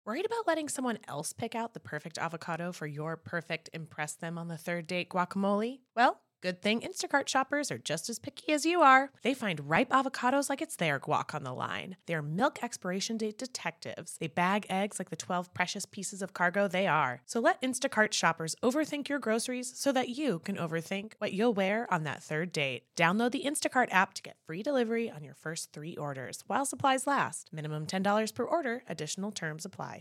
Worried about letting someone else pick out the perfect avocado for your perfect impress them on the third date guacamole? Well, good thing Instacart shoppers are just as picky as you are. They find ripe avocados like it's their guac on the line. They're milk expiration date detectives. They bag eggs like the 12 precious pieces of cargo they are. So let Instacart shoppers overthink your groceries so that you can overthink what you'll wear on that third date. Download the Instacart app to get free delivery on your first 3 orders while supplies last. Minimum $10 per order. Additional terms apply.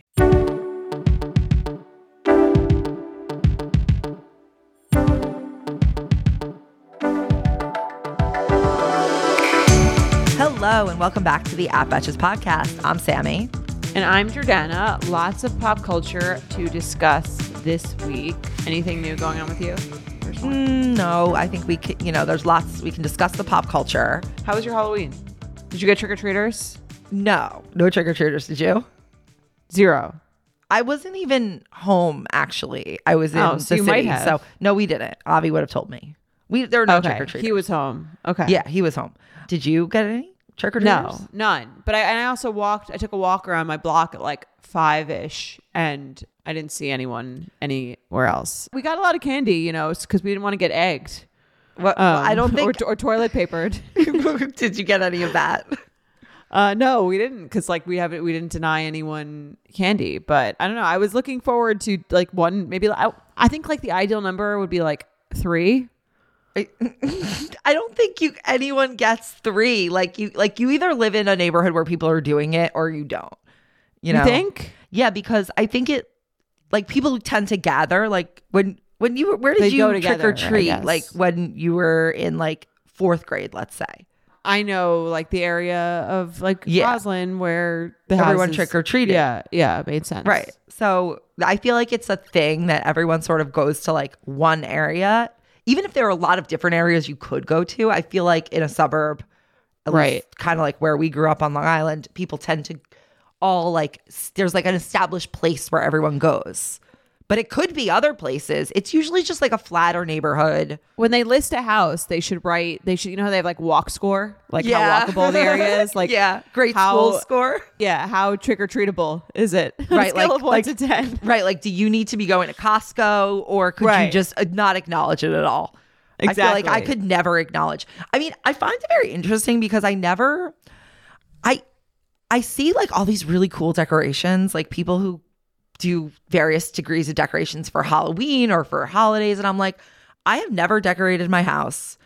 Hello and welcome back to the App Betches podcast. I'm Sammy. And I'm Jordana. Lots of pop culture to discuss this week. Anything new going on with you? No, I think we can, there's lots. We can discuss the pop culture. How was your Halloween? Did you get trick-or-treaters? No trick-or-treaters. Did you? 0. I wasn't even home, actually. I was in the so you city. might have. So no, we didn't. Avi would have told me. There were no trick-or-treaters. He was home. Okay. Yeah, he was home. Did you get any trick-or-treaters? No, none. But I also I took a walk around my block at like 5-ish and I didn't see anyone anywhere else. We got a lot of candy, because we didn't want to get egged. I don't think... Or toilet papered. Did you get any of that? No, we didn't, because we didn't deny anyone candy. But I don't know. I was looking forward to like one, maybe I think like the ideal number would be like 3. I don't think anyone gets 3. Like you either live in a neighborhood where people are doing it or you don't. You think? Yeah, because I think it like people tend to gather like when you were, where did you trick or treat? Like when you were in like 4th grade, let's say. I know like the area of like Roslyn where everyone trick or treated. Yeah, it made sense. Right. So I feel like it's a thing that everyone sort of goes to like one area. Even if there are a lot of different areas you could go to, I feel like in a suburb, right, kind of like where we grew up on Long Island, people tend to all like, there's like an established place where everyone goes. But it could be other places. It's usually just like a flatter neighborhood. When they list a house, they should, how they have like walk score, like how walkable the area is. Like, great school score. Yeah, how trick-or-treatable is it? Right, on a scale of 1 to 10. Right, like do you need to be going to Costco or could you just not acknowledge it at all? Exactly. I feel like I could never acknowledge. I mean, I find it very interesting because I see like all these really cool decorations, like people who do various degrees of decorations for Halloween or for holidays. And I'm like, I have never decorated my house.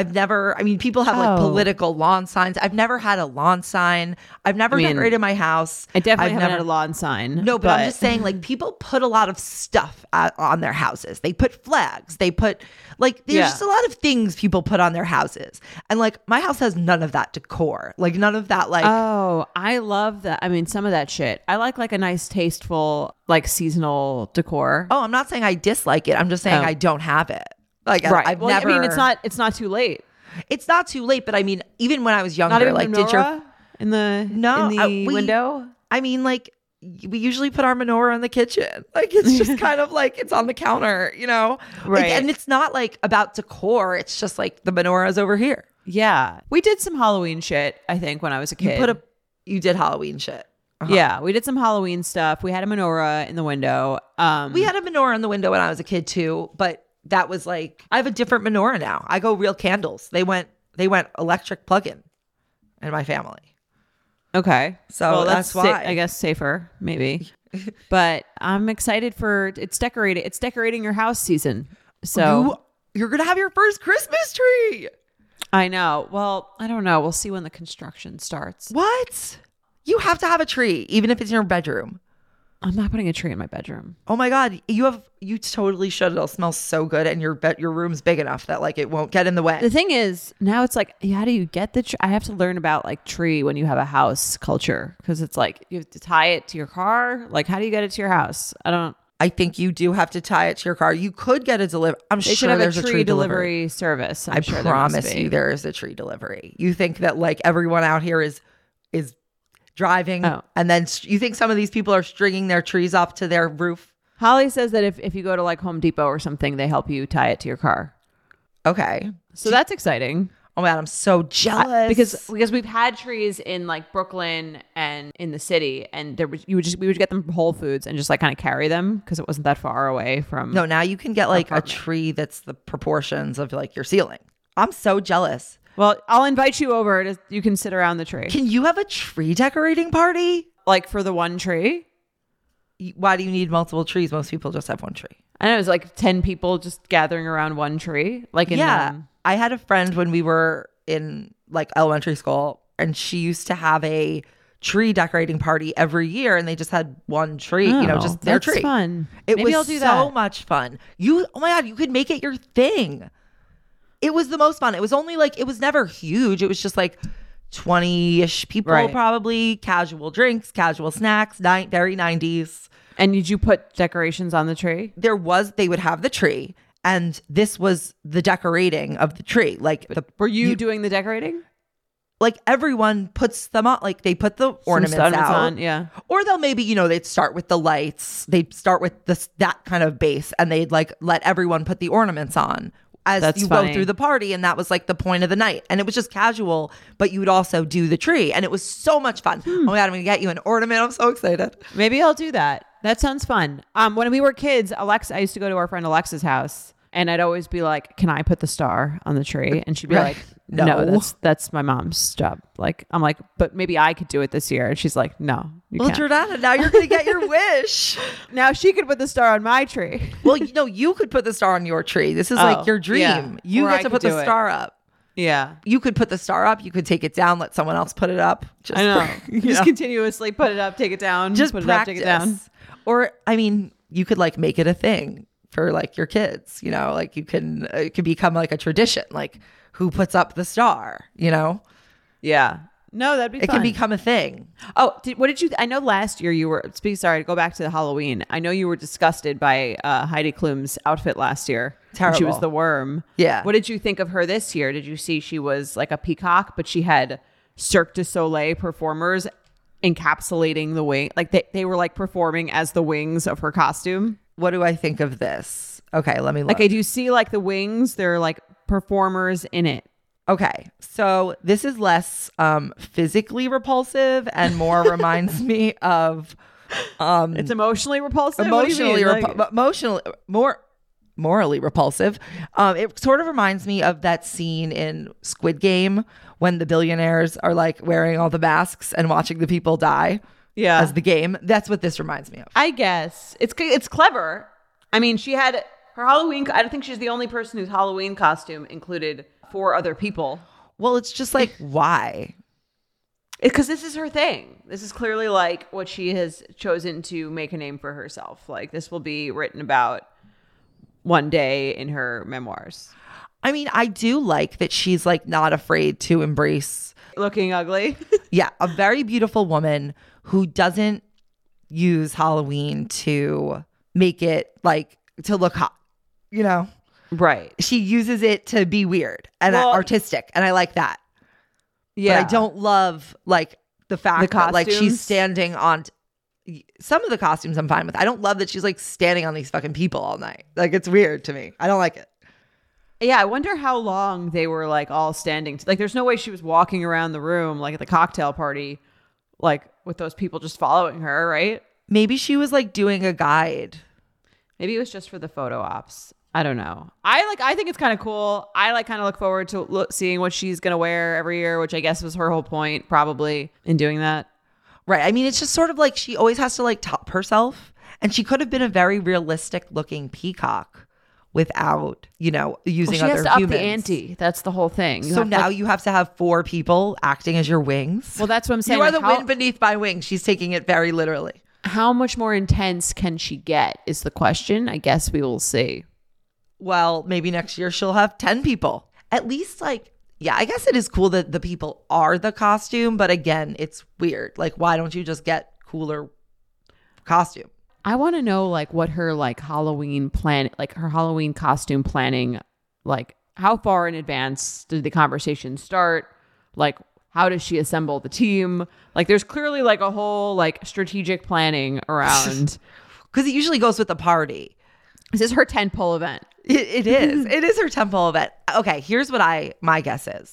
People have like political lawn signs. I've never had a lawn sign. I've never decorated my house. I definitely haven't had a lawn sign. No, but I'm just saying like people put a lot of stuff on their houses. They put flags. They put like, there's just a lot of things people put on their houses. And like my house has none of that decor. Like none of that like. Oh, I love that. I mean, some of that shit. I like a nice tasteful like seasonal decor. Oh, I'm not saying I dislike it. I'm just saying I don't have it. Like right. I've never. I mean, it's not too late. It's not too late, but I mean, even when I was younger, not even like menorah in the window. I mean, like we usually put our menorah in the kitchen. Like it's just kind of like it's on the counter, Right. Like, and it's not like about decor. It's just like the menorah is over here. Yeah, we did some Halloween shit. I think when I was a kid, you did Halloween shit. Uh-huh. Yeah, we did some Halloween stuff. We had a menorah in the window. We had a menorah in the window when I was a kid too, but. That was like, I have a different menorah now. I go real candles. They went electric plug-in in my family. Okay. So that's why. I guess safer, maybe. But I'm excited for it's decorating your house season. So you're going to have your first Christmas tree. I know. Well, I don't know. We'll see when the construction starts. What? You have to have a tree, even if it's in your bedroom. I'm not putting a tree in my bedroom. Oh my God. You totally should. It'll smell so good. And your room's big enough that like it won't get in the way. The thing is now it's like, how do you get the tree? I have to learn about like tree when you have a house culture. Cause it's like, you have to tie it to your car. Like, how do you get it to your house? I think you do have to tie it to your car. You could get a delivery. I'm sure there's a tree delivery service. I promise you there is a tree delivery. You think that like everyone out here is driving and then you think some of these people are stringing their trees up to their roof? Holly says that if you go to like Home Depot or something, they help you tie it to your car. Okay. So that's exciting. Oh my God, I'm so jealous. Because we've had trees in like Brooklyn and in the city, and we would get them from Whole Foods and just like kind of carry them because it wasn't that far away from. No, now you can get like a tree that's the proportions of like your ceiling. I'm so jealous. Well, I'll invite you over. You can sit around the tree. Can you have a tree decorating party? Like for the one tree? Why do you need multiple trees? Most people just have one tree. I know, it was like 10 people just gathering around one tree. Like I had a friend when we were in like elementary school, and she used to have a tree decorating party every year, and they just had one tree, just their tree. That's fun. Maybe I'll do that. So much fun. Oh my God, you could make it your thing. It was the most fun. It was only like, it was never huge. It was just like 20-ish people, probably. Casual drinks, casual snacks, very 90s. And did you put decorations on the tree? They would have the tree, and this was the decorating of the tree. Like, were you doing the decorating? Like, everyone puts them on, like they put the ornaments out on, yeah. Or they'll maybe, they'd start with the lights. They'd start with that kind of base, and they'd like let everyone put the ornaments on as go through the party. And that was like the point of the night. And it was just casual, but you would also do the tree. And it was so much fun. Oh my God, I'm going to get you an ornament. I'm so excited. Maybe I'll do that. That sounds fun. When we were kids, I used to go to our friend Alexa's house, and I'd always be like, "Can I put the star on the tree?" And she'd be like, "No, that's my mom's job." Like, I'm like, "But maybe I could do it this year." And she's like, "No, you can't." Jordana, now you're going to get your wish. Now she could put the star on my tree. Well, you could put the star on your tree. This is like your dream. Yeah. You get to put the star up. Yeah. You could put the star up. You could take it down, let someone else put it up. I know. Just continuously put it up, take it down. Just put practice. It up, take it down. Or, I mean, you could like make it a thing for like your kids, like it could become like a tradition, like who puts up the star, Yeah. No, that'd be fun. It can become a thing. Oh, I know last year you were, sorry to go back to the Halloween. I know you were disgusted by Heidi Klum's outfit last year. Terrible. She was the worm. Yeah. What did you think of her this year? Did you see she was like a peacock, but she had Cirque du Soleil performers encapsulating the wing? Like they were like performing as the wings of her costume. What do I think of this? Okay, let me look. Okay, do you see like the wings? They're like performers in it. Okay, so this is less physically repulsive and more reminds me of it's emotionally repulsive. Morally repulsive. It sort of reminds me of that scene in Squid Game when the billionaires are like wearing all the masks and watching the people die. Yeah, as the game. That's what this reminds me of. I guess it's clever. I mean, she had her Halloween. I don't think she's the only person whose Halloween costume included 4 other people. Well, it's just like, why? Because this is her thing. This is clearly like what she has chosen to make a name for herself. Like this will be written about one day in her memoirs. I mean, I do like that she's like not afraid to embrace looking ugly. Yeah, a very beautiful woman who doesn't use Halloween to make it like to look hot, Right. She uses it to be weird and artistic, and I like that. Yeah. But I don't love like the fact that like she's standing on some of the costumes I'm fine with. I don't love that she's like standing on these fucking people all night. Like it's weird to me. I don't like it. Yeah, I wonder how long they were like all standing. Like there's no way she was walking around the room like at the cocktail party like with those people just following her, right? Maybe she was like doing a guide. Maybe it was just for the photo ops. I don't know. I think it's kind of cool. I like kind of look forward to seeing what she's going to wear every year, which I guess was her whole point probably in doing that. Right. I mean, it's just sort of like she always has to like top herself, and she could have been a very realistic looking peacock without, using other humans. She has to up the ante. That's the whole thing. So now you have to have 4 people acting as your wings. Well, that's what I'm saying. You are the wind beneath my wings. She's taking it very literally. How much more intense can she get is the question. I guess we will see. Well, maybe next year she'll have 10 people. At least like, yeah, I guess it is cool that the people are the costume. But again, it's weird. Like, why don't you just get cooler costume? I want to know like what her like Halloween plan, like her Halloween costume planning, like how far in advance did the conversation start? Like, how does she assemble the team? Like, there's clearly like a whole like strategic planning around. Because it usually goes with the party. This is her tentpole event. It is. It is her tentpole event. Okay, here's what my guess is.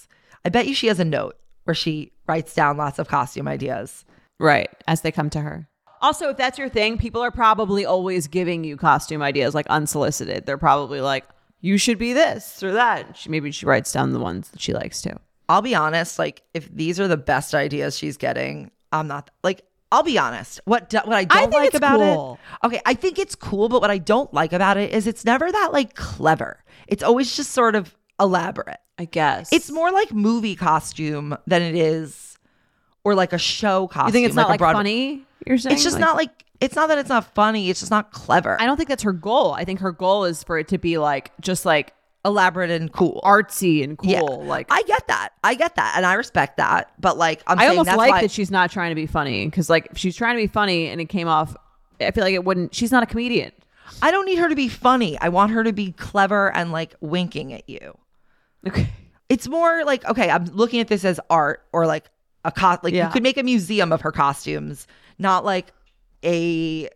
I bet you she has a note where she writes down lots of costume ideas. Right. As they come to her. Also, if that's your thing, people are probably always giving you costume ideas like unsolicited. They're probably like, you should be this or that. Maybe she writes down the ones that she likes too. I'll be honest, like if these are the best ideas she's getting, I'm not like, I'll be honest. What I don't like about it. Okay, I think it's cool, but what I don't like about it is it's never that like clever. It's always just sort of elaborate. I guess. It's more like movie costume than it is, or like a show costume. You think it's not like Broadway. Funny? You're saying It's just not like, it's not that it's not funny. It's just not clever. I don't think that's her goal. I think her goal is for it to be like, just like elaborate and cool, artsy and cool. Yeah. Like I get that, and I respect that. But like, I almost that's like why that she's not trying to be funny, because like if she's trying to be funny and it came off, I feel like it wouldn't. She's not a comedian. I don't need her to be funny. I want her to be clever and like winking at you. Okay. It's more like, okay, I'm looking at this as art, or like you could make a museum of her costumes, not like a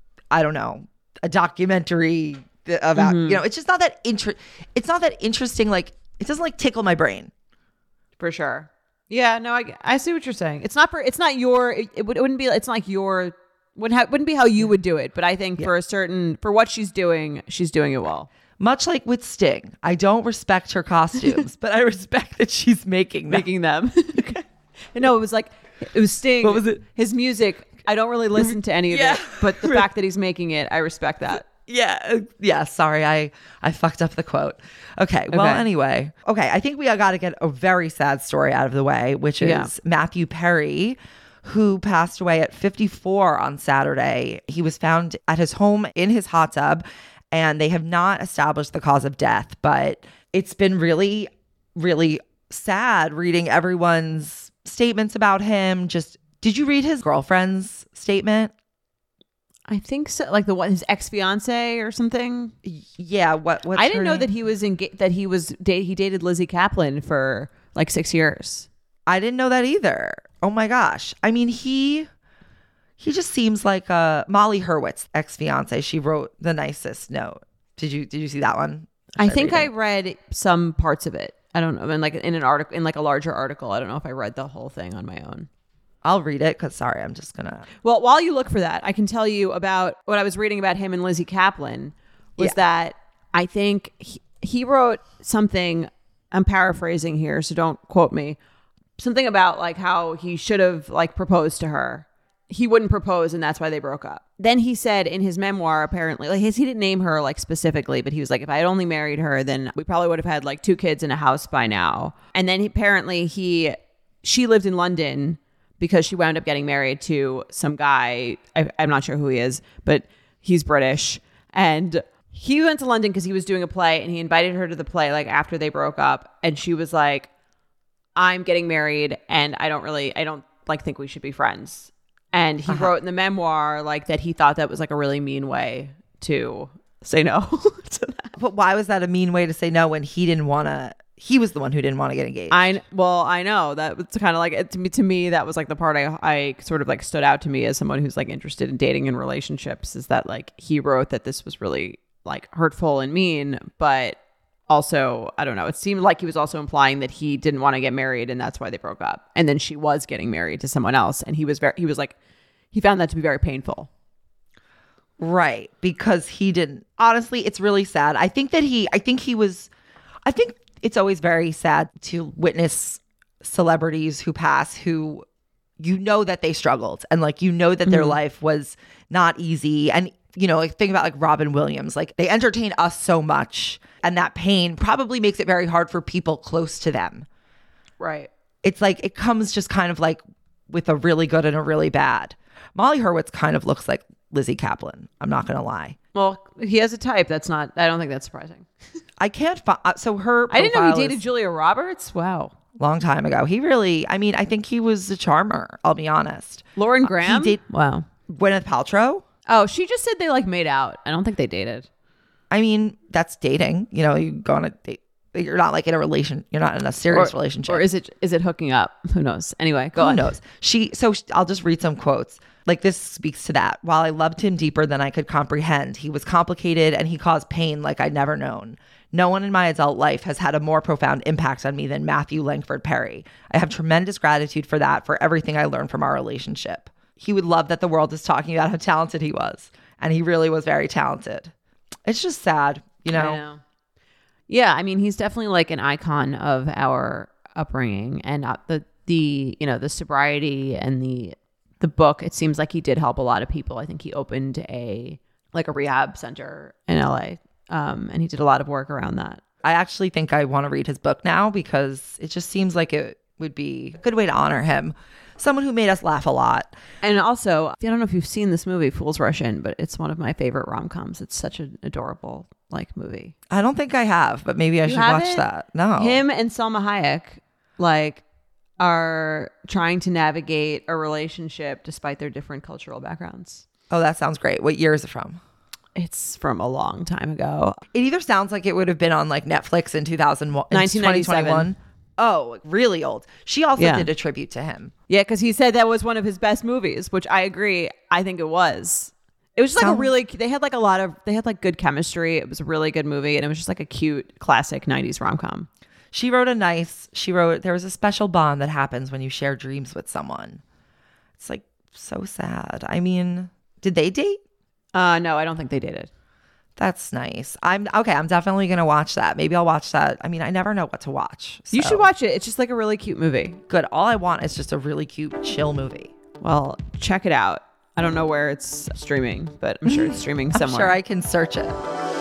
documentary about, it's just not that it's not that interesting. Like it doesn't like tickle my brain. For sure. Yeah, no, I see what you're saying. It's not your, it wouldn't be, it's not like your, wouldn't be how you would do it. But I think for what she's doing it well. Much like with Sting, I don't respect her costumes, but I respect that she's making them. Okay. No, it was Sting. What was it? His music. I don't really listen to any of it, but the fact that he's making it, I respect that. Yeah. Sorry, I fucked up the quote. Okay. Well, anyway. Okay. I think we got to get a very sad story out of the way, which is Matthew Perry, who passed away at 54 on Saturday. He was found at his home in his hot tub, and they have not established the cause of death, but it's been really, really sad reading everyone's statements about him. Did you read his girlfriend's statement? I think so. Like his ex-fiance or something. Yeah. What's I didn't know that he was he dated Lizzie Kaplan for like 6 years. I didn't know that either. Oh my gosh. I mean, he just seems like Molly Hurwitz, ex-fiance. She wrote the nicest note. Did you see that one? I think I read some parts of it. I don't know. I mean, like in an article, in like a larger article. I don't know if I read the whole thing on my own. I'll read it because sorry, I'm just gonna. Well, while you look for that, I can tell you about what I was reading about him and Lizzie Kaplan was that I think he wrote something. I'm paraphrasing here, so don't quote me. Something about like how he should have like proposed to her. He wouldn't propose, and that's why they broke up. Then he said in his memoir, apparently, like he didn't name her like specifically, but he was like, if I had only married her, then we probably would have had like 2 kids in a house by now. And then she lived in London because she wound up getting married to some guy. I'm not sure who he is, but he's British. And he went to London because he was doing a play, and he invited her to the play like after they broke up. And she was like, I'm getting married, and I don't like think we should be friends. And he wrote in the memoir like that he thought that was like a really mean way to say no to that. But why was that a mean way to say no when he was the one who didn't want to get engaged? I know that was kind of like to me that was like the part I sort of like stood out to me as someone who's like interested in dating and relationships, is that like he wrote that this was really like hurtful and mean, but also, I don't know, it seemed like he was also implying that he didn't want to get married and that's why they broke up. And then she was getting married to someone else, and he found that to be very painful. Right, because he didn't. Honestly, it's really sad. I think it's always very sad to witness celebrities who pass who that they struggled, and like that their life was not easy. And like think about like Robin Williams, like they entertain us so much, and that pain probably makes it very hard for people close to them. Right. It's like it comes just kind of like with a really good and a really bad. Molly Hurwitz kind of looks like Lizzie Kaplan. I'm not going to lie. Well, he has a type. I don't think that's surprising. I can't find. So her. I didn't know he dated Julia Roberts. Wow. Long time ago. He really. I mean, I think he was a charmer. I'll be honest. Lauren Graham. Wow. Gwyneth Paltrow. Oh, she just said they like made out. I don't think they dated. I mean, that's dating. You go on a date. You're not like in a relation. You're not in a serious relationship. Or is it hooking up? Who knows? Anyway, go on. Who knows? I'll just read some quotes. Like, this speaks to that. While I loved him deeper than I could comprehend, he was complicated and he caused pain like I'd never known. No one in my adult life has had a more profound impact on me than Matthew Langford Perry. I have tremendous gratitude for that, for everything I learned from our relationship. He would love that the world is talking about how talented he was. And he really was very talented. It's just sad, you know? I know. Yeah, I mean, he's definitely like an icon of our upbringing, and the sobriety and the book. It seems like he did help a lot of people. I think he opened a rehab center in LA, and he did a lot of work around that. I actually think I want to read his book now because it just seems like it would be a good way to honor him. Someone who made us laugh a lot. And also, I don't know if you've seen this movie, Fools Rush In, but it's one of my favorite rom-coms. It's such an adorable movie. I don't think I have, but maybe I should watch that. No. Him and Salma Hayek are trying to navigate a relationship despite their different cultural backgrounds. Oh, that sounds great. What year is it from? It's from a long time ago. It either sounds like it would have been on like Netflix in 2001, 1997. Oh, really old. She also did a tribute to him. Yeah, because he said that was one of his best movies, which I agree. I think it was. It was just they had good chemistry. It was a really good movie, and it was just like a cute, classic 90s rom-com. There was a special bond that happens when you share dreams with someone. It's like so sad. I mean, did they date? No, I don't think they dated. That's nice. I'm definitely going to watch that. Maybe I'll watch that. I mean, I never know what to watch. You should watch it. It's just like a really cute movie. Good. All I want is just a really cute, chill movie. Well, check it out. I don't know where it's streaming, but I'm sure it's streaming somewhere. I'm sure I can search it.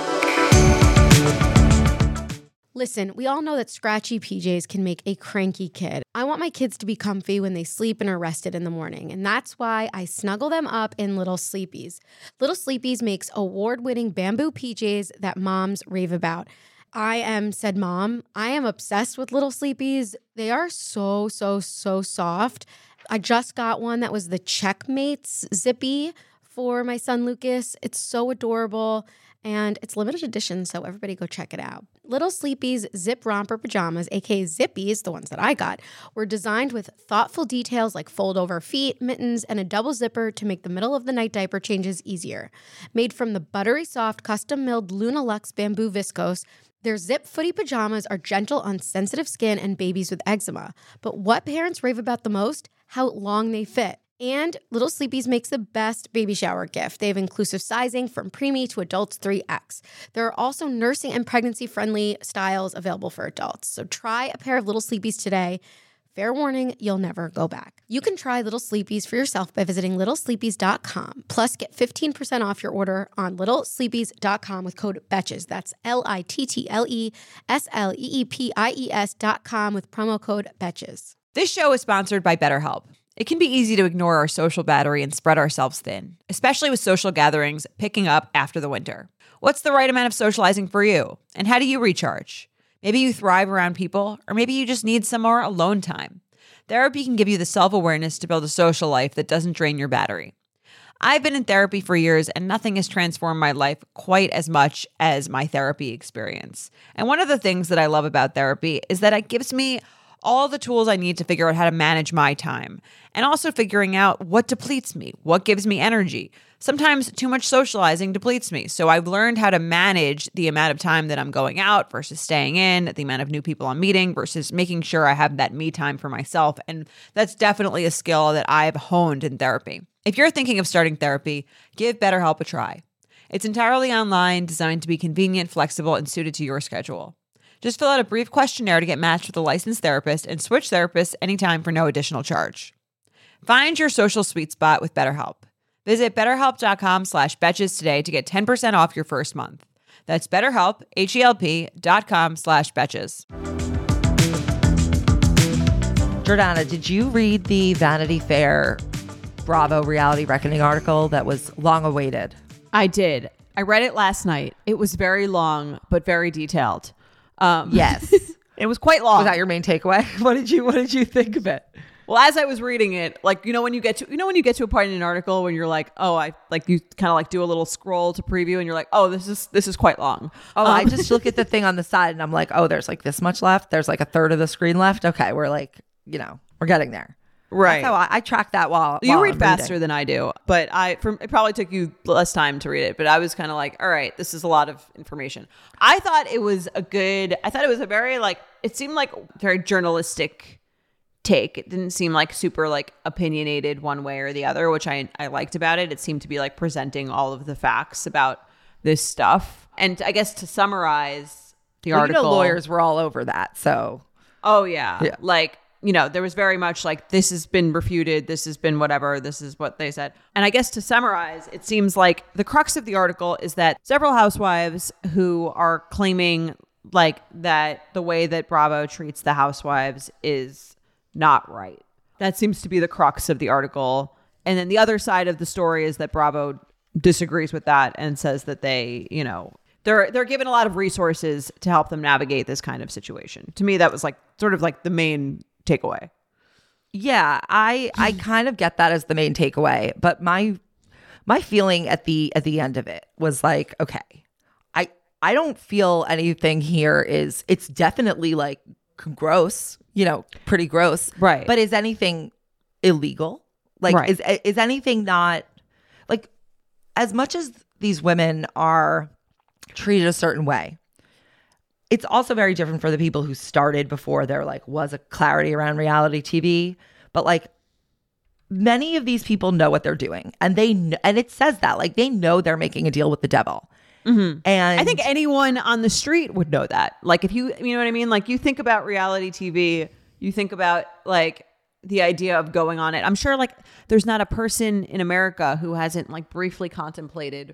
Listen, we all know that scratchy PJs can make a cranky kid. I want my kids to be comfy when they sleep and are rested in the morning, and that's why I snuggle them up in Little Sleepies. Little Sleepies makes award-winning bamboo PJs that moms rave about. I am said mom. I am obsessed with Little Sleepies. They are so, so, so soft. I just got one that was the Checkmates Zippy for my son Lucas. It's so adorable. And it's limited edition, so everybody go check it out. Little Sleepies Zip Romper Pajamas, aka Zippies, the ones that I got, were designed with thoughtful details like fold-over feet, mittens, and a double zipper to make the middle-of-the-night diaper changes easier. Made from the buttery soft, custom-milled Luna Luxe bamboo viscose, their zip footy pajamas are gentle on sensitive skin and babies with eczema. But what parents rave about the most? How long they fit. And Little Sleepies makes the best baby shower gift. They have inclusive sizing from preemie to adults 3X. There are also nursing and pregnancy-friendly styles available for adults. So try a pair of Little Sleepies today. Fair warning, you'll never go back. You can try Little Sleepies for yourself by visiting littlesleepies.com. Plus, get 15% off your order on littlesleepies.com with code BETCHES. That's LITTLESLEEPIES.com with promo code BETCHES. This show is sponsored by BetterHelp. It can be easy to ignore our social battery and spread ourselves thin, especially with social gatherings picking up after the winter. What's the right amount of socializing for you? And how do you recharge? Maybe you thrive around people, or maybe you just need some more alone time. Therapy can give you the self-awareness to build a social life that doesn't drain your battery. I've been in therapy for years, and nothing has transformed my life quite as much as my therapy experience. And one of the things that I love about therapy is that it gives me all the tools I need to figure out how to manage my time, and also figuring out what depletes me, what gives me energy. Sometimes too much socializing depletes me. So I've learned how to manage the amount of time that I'm going out versus staying in, the amount of new people I'm meeting versus making sure I have that me time for myself. And that's definitely a skill that I've honed in therapy. If you're thinking of starting therapy, give BetterHelp a try. It's entirely online, designed to be convenient, flexible, and suited to your schedule. Just fill out a brief questionnaire to get matched with a licensed therapist and switch therapists anytime for no additional charge. Find your social sweet spot with BetterHelp. Visit betterhelp.com/betches today to get 10% off your first month. That's BetterHelp, HELP.com/betches. Jordana, did you read the Vanity Fair Bravo Reality Reckoning article that was long awaited? I did. I read it last night. It was very long, but very detailed. Yes. It was quite long. Was that your main takeaway? What did you think of it? Well, as I was reading it, like, when you get to a point in an article when you're like, oh, you kind of like do a little scroll to preview and you're like, oh, this is quite long. Oh, I just look at the thing on the side and I'm like, oh, there's like this much left. There's like a third of the screen left. Okay. We're like, we're getting there. Right. That's how I track that while You read I'm faster reading. than I do, but it probably took you less time to read it, but I was kind of like, all right, this is a lot of information. I thought it was a very like, it seemed like very journalistic take. It didn't seem like super like opinionated one way or the other, which I liked about it. It seemed to be like presenting all of the facts about this stuff. And I guess to summarize the article, lawyers were all over that. So, oh yeah. Like, there was very much like, this has been refuted, this has been whatever, this is what they said. And I guess to summarize, it seems like the crux of the article is that several housewives who are claiming like that the way that Bravo treats the housewives is not right. That seems to be the crux of the article. And then the other side of the story is that Bravo disagrees with that and says that they, they're given a lot of resources to help them navigate this kind of situation. To me, that was like sort of like the main takeaway. Yeah, I kind of get that as the main takeaway, but my feeling at the end of it was like, okay, I don't feel anything here it's definitely like gross, pretty gross, right? But is anything illegal? Like, right. is anything not like, as much as these women are treated a certain way, it's also very different for the people who started before there was a clarity around reality TV. But like, many of these people know what they're doing, and it says that like they know they're making a deal with the devil. Mm-hmm. And I think anyone on the street would know that. Like, if you know what I mean? Like, you think about reality TV, you think about like the idea of going on it. I'm sure like there's not a person in America who hasn't like briefly contemplated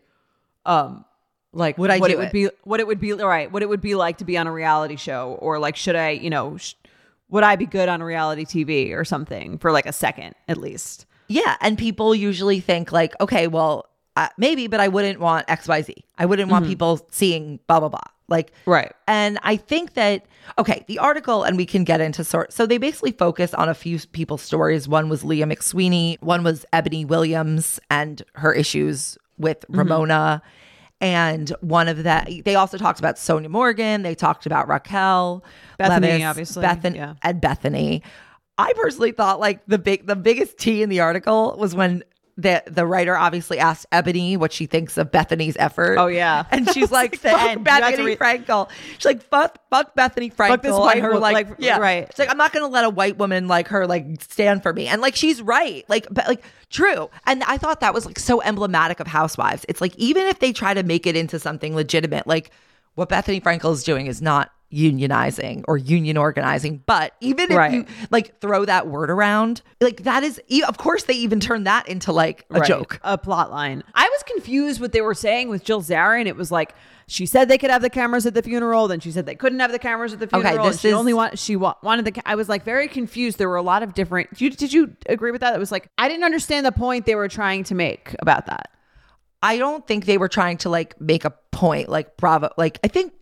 like what it would be like to be on a reality show, or like, should I, would I be good on a reality TV or something for like a second at least? Yeah. And people usually think like, okay, well, maybe, but I wouldn't want XYZ. I wouldn't want people seeing blah, blah, blah. Like, right. And I think that, okay, the article, and we can get into so they basically focus on a few people's stories. One was Leah McSweeney. One was Ebony Williams and her issues with Ramona. And one of that, they also talked about Sonia Morgan. They talked about Raquel, Bethany, Levis, obviously, and Bethany. I personally thought like the biggest tea in the article was when the writer obviously asked Ebony what she thinks of Bethany's effort. Oh yeah, and she's like, "Fuck Bethany Frankel." She's like, "Fuck Bethany Frankel." Fuck this white woman, right. She's like, "I'm not gonna let a white woman like her like stand for me." And like, she's right. Like, but like, true. And I thought that was like so emblematic of Housewives. It's like, even if they try to make it into something legitimate, like what Bethany Frankel is doing is not unionizing or union organizing, but even if you like throw that word around, like, that is, of course they even turn that into like a joke, a plot line. I was confused what they were saying with Jill Zarin. It was like, she said they could have the cameras at the funeral, then she said they couldn't have the cameras at the funeral. Okay, she wanted the. I was like very confused. There were a lot of different. Did you agree with that? It was like, I didn't understand the point they were trying to make about that. I don't think they were trying to like make a point like Bravo. Like, I think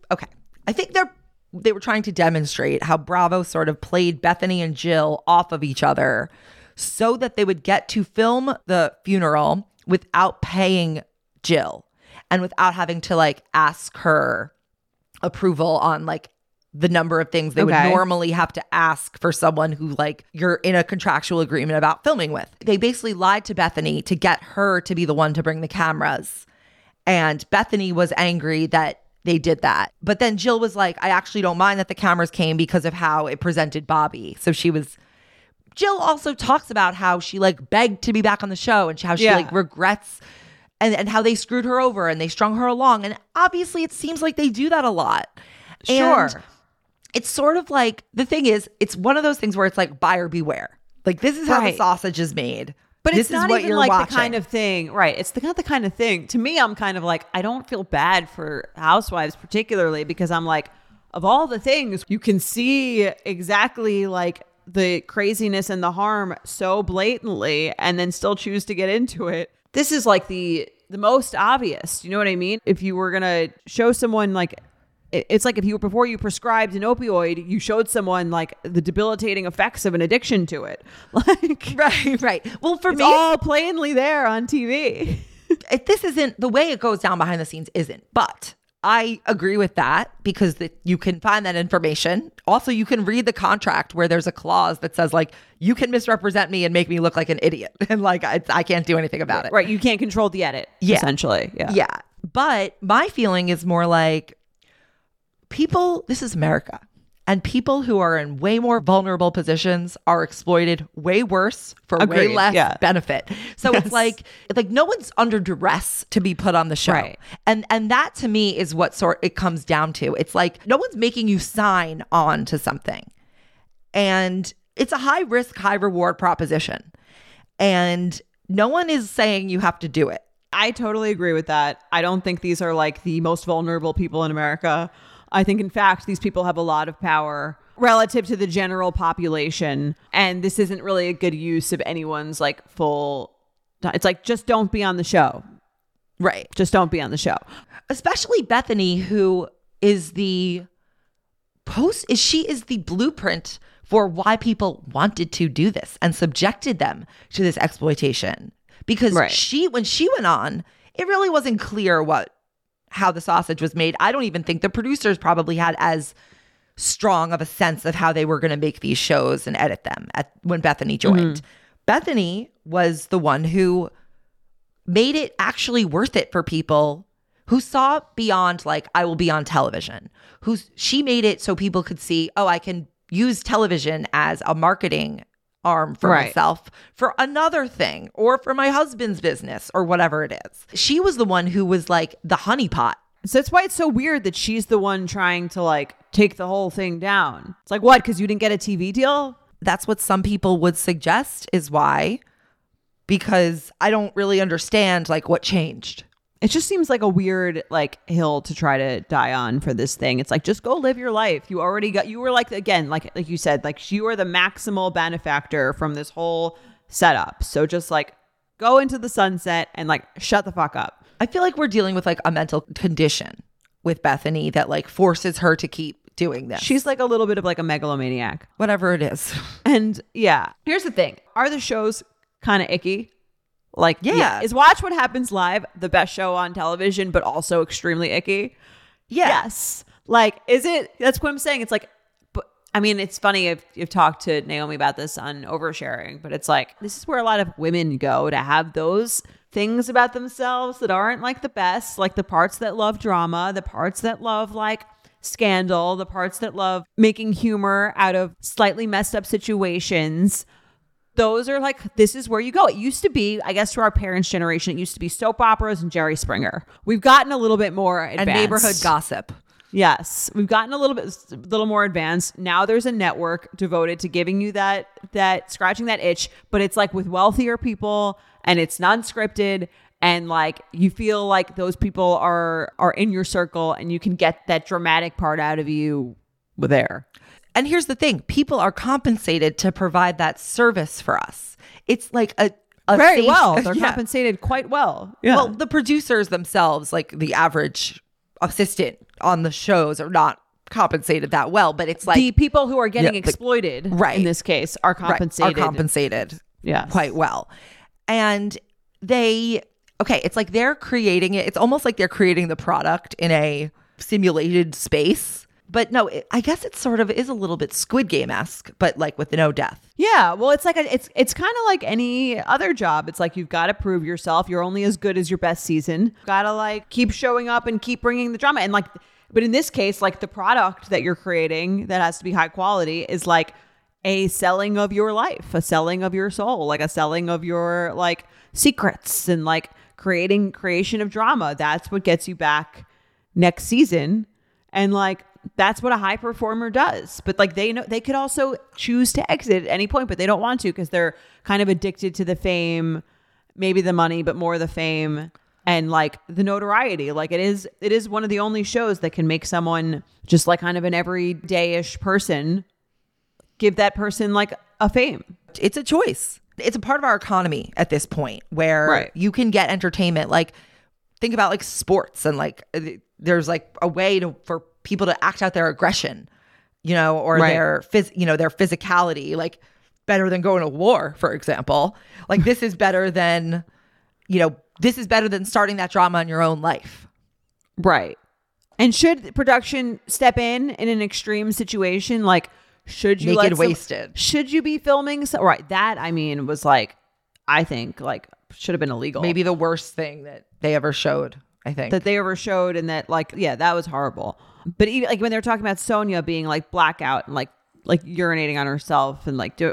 they were trying to demonstrate how Bravo sort of played Bethany and Jill off of each other so that they would get to film the funeral without paying Jill and without having to like ask her approval on like the number of things they would normally have to ask for someone who like you're in a contractual agreement about filming with. They basically lied to Bethany to get her to be the one to bring the cameras. And Bethany was angry that they did that. But then Jill was like, I actually don't mind that the cameras came because of how it presented Bobby. So Jill also talks about how she like begged to be back on the show and how she like regrets and how they screwed her over and they strung her along. And obviously it seems like they do that a lot. Sure. And it's sort of like, the thing is, it's one of those things where it's like buyer beware. Like, this is how the sausage is made. But this it's not even like the kind of thing, right? It's not the kind of thing. To me, I'm kind of like, I don't feel bad for housewives particularly, because I'm like, of all the things, you can see exactly like the craziness and the harm so blatantly and then still choose to get into it. This is like the most obvious. You know what I mean? If you were going to show someone like, it's like if you, before you prescribed an opioid, you showed someone like the debilitating effects of an addiction to it. Like, right. Well, for it's me, all plainly there on TV. This isn't the way it goes down behind the scenes, isn't. But I agree with that because you can find that information. Also, you can read the contract where there's a clause that says like, you can misrepresent me and make me look like an idiot. And like, I can't do anything about it. Right. You can't control the edit, essentially. Yeah. Yeah. But my feeling is more like this is America. And people who are in way more vulnerable positions are exploited way worse for way less benefit. So it's like no one's under duress to be put on the show. Right. And that to me is what it comes down to. It's like no one's making you sign on to something. And it's a high risk, high reward proposition. And no one is saying you have to do it. I totally agree with that. I don't think these are like the most vulnerable people in America. I think, in fact, these people have a lot of power relative to the general population. And this isn't really a good use of anyone's like full. It's like, just don't be on the show. Right. Just don't be on the show. Especially Bethany, who is the she is the blueprint for why people wanted to do this and subjected them to this exploitation. Because when she went on, it really wasn't clear how the sausage was made. I don't even think the producers probably had as strong of a sense of how they were going to make these shows and edit them when Bethany joined. Bethany was the one who made it actually worth it for people who saw beyond like, I will be on television. She made it so people could see, oh, I can use television as a marketing arm for myself for another thing or for my husband's business or whatever it is. She was the one who was like the honeypot. So that's why it's so weird that she's the one trying to like take the whole thing down. It's like, what? Because you didn't get a TV deal? That's what some people would suggest is why, because I don't really understand like what changed. It just seems like a weird like hill to try to die on for this thing. It's like, just go live your life. You were like, again, like you said, like you are the maximal benefactor from this whole setup. So just like go into the sunset and like shut the fuck up. I feel like we're dealing with like a mental condition with Bethany that like forces her to keep doing this. She's like a little bit of like a megalomaniac. Whatever it is. And yeah, here's the thing. Are the shows kind of icky? Like, is Watch What Happens Live the best show on television, but also extremely icky? Yes. Like, is it? That's what I'm saying. It's like, but I mean, it's funny if you've talked to Naomi about this on Oversharing, but it's like, this is where a lot of women go to have those things about themselves that aren't like the best, like the parts that love drama, the parts that love like scandal, the parts that love making humor out of slightly messed up situations. Those are like, this is where you go. It used to be, I guess, to our parents' generation, it used to be soap operas and Jerry Springer. We've gotten a little bit more advanced. And neighborhood gossip. Yes. We've gotten a little more advanced. Now there's a network devoted to giving you that scratching that itch, but it's like with wealthier people and it's non-scripted. And like, you feel like those people are in your circle and you can get that dramatic part out of you there. And here's the thing. People are compensated to provide that service for us. It's like a very safe, well. They're compensated quite well. Yeah. Well, the producers themselves, like the average assistant on the shows, are not compensated that well. But it's like the people who are getting exploited, in this case, are compensated. Quite well. And it's like they're creating it. It's almost like they're creating the product in a simulated space. But no, I guess it sort of is a little bit Squid Game-esque, but like with no death. Yeah, well, it's like it's kind of like any other job. It's like you've got to prove yourself. You're only as good as your best season. Got to like keep showing up and keep bringing the drama. And like, but in this case, like the product that you're creating that has to be high quality is like a selling of your life, a selling of your soul, like a selling of your like secrets and like creation of drama. That's what gets you back next season. And like, that's what a high performer does. But like, they know they could also choose to exit at any point, but they don't want to because they're kind of addicted to the fame, maybe the money, but more the fame and like the notoriety. Like it is one of the only shows that can make someone just like kind of an everyday-ish person, give that person like a fame. It's a choice. It's a part of our economy at this point where you can get entertainment. Like think about like sports and like there's like a way for people to act out their aggression, or their physicality, like better than going to war, for example. Like this is better than, starting that drama in your own life. Right. And should production step in an extreme situation? Like, should you Naked wasted? Should you be filming? Right. That, I mean, was like, I think like should have been illegal. Maybe the worst thing that they ever showed, I think. That they ever showed, and that like, yeah, that was horrible. But even like when they were talking about Sonia being like blackout and like urinating on herself and like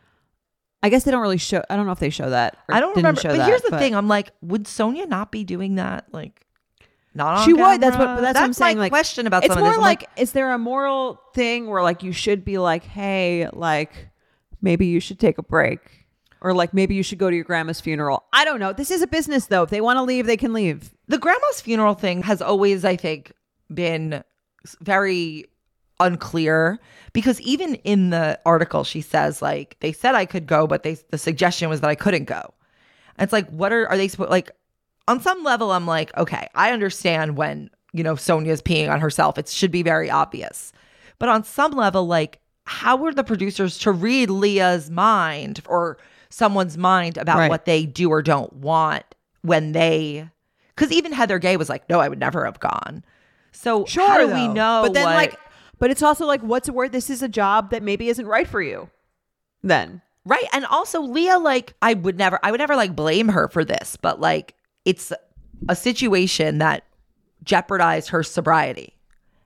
I guess they don't really show. I don't know if they show that. I don't remember. But here's the thing. I'm like, would Sonia not be doing that? Like, not on she camera? would. That's what I'm saying. My like, question about it's some of more this. like, is there a moral thing where like you should be like, hey, like maybe you should take a break, or like maybe you should go to your grandma's funeral. I don't know. This is a business though. If they want to leave, they can leave. The grandma's funeral thing has always, I think, been very unclear, because even in the article she says like they said I could go, but the suggestion was that I couldn't go. And it's like, what are they supposed, like, on some level I'm like, okay, I understand when, you know, Sonia's peeing on herself, it should be very obvious. But on some level, like, how were the producers to read Leah's mind or someone's mind about what they do or don't want when they, because even Heather Gay was like, no, I would never have gone. So sure, how do we know? But then like, but it's also like, what's it worth? This is a job that maybe isn't right for you then. Right. And also Leah, like, I would never like blame her for this, but like, it's a situation that jeopardized her sobriety.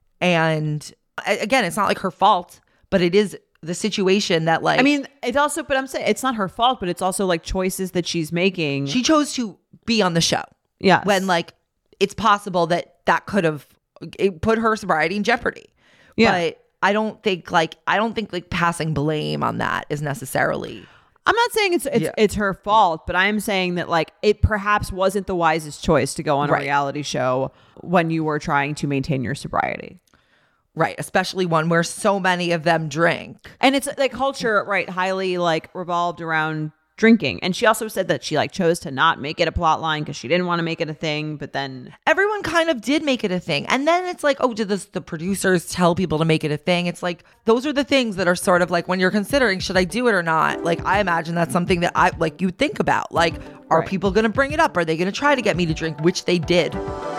And again, it's not like her fault, but it is the situation that, like, I mean, it's also, but I'm saying it's not her fault, but it's also like choices that she's making. She chose to be on the show. Yeah. When like, it's possible that could have put her sobriety in jeopardy. Yeah. But I don't think like passing blame on that is necessarily. I'm not saying it's her fault, but I'm saying that like it perhaps wasn't the wisest choice to go on a reality show when you were trying to maintain your sobriety. Right. Especially one where so many of them drink. And it's like culture, right, highly like revolved around drinking. And she also said that she like chose to not make it a plot line because she didn't want to make it a thing, but then everyone kind of did make it a thing. And then it's like, oh, did the producers tell people to make it a thing? It's like, those are the things that are sort of like, when you're considering, should I do it or not? Like, I imagine that's something that I like you think about. Like, are people going to bring it up? Are they going to try to get me to drink? Which they did.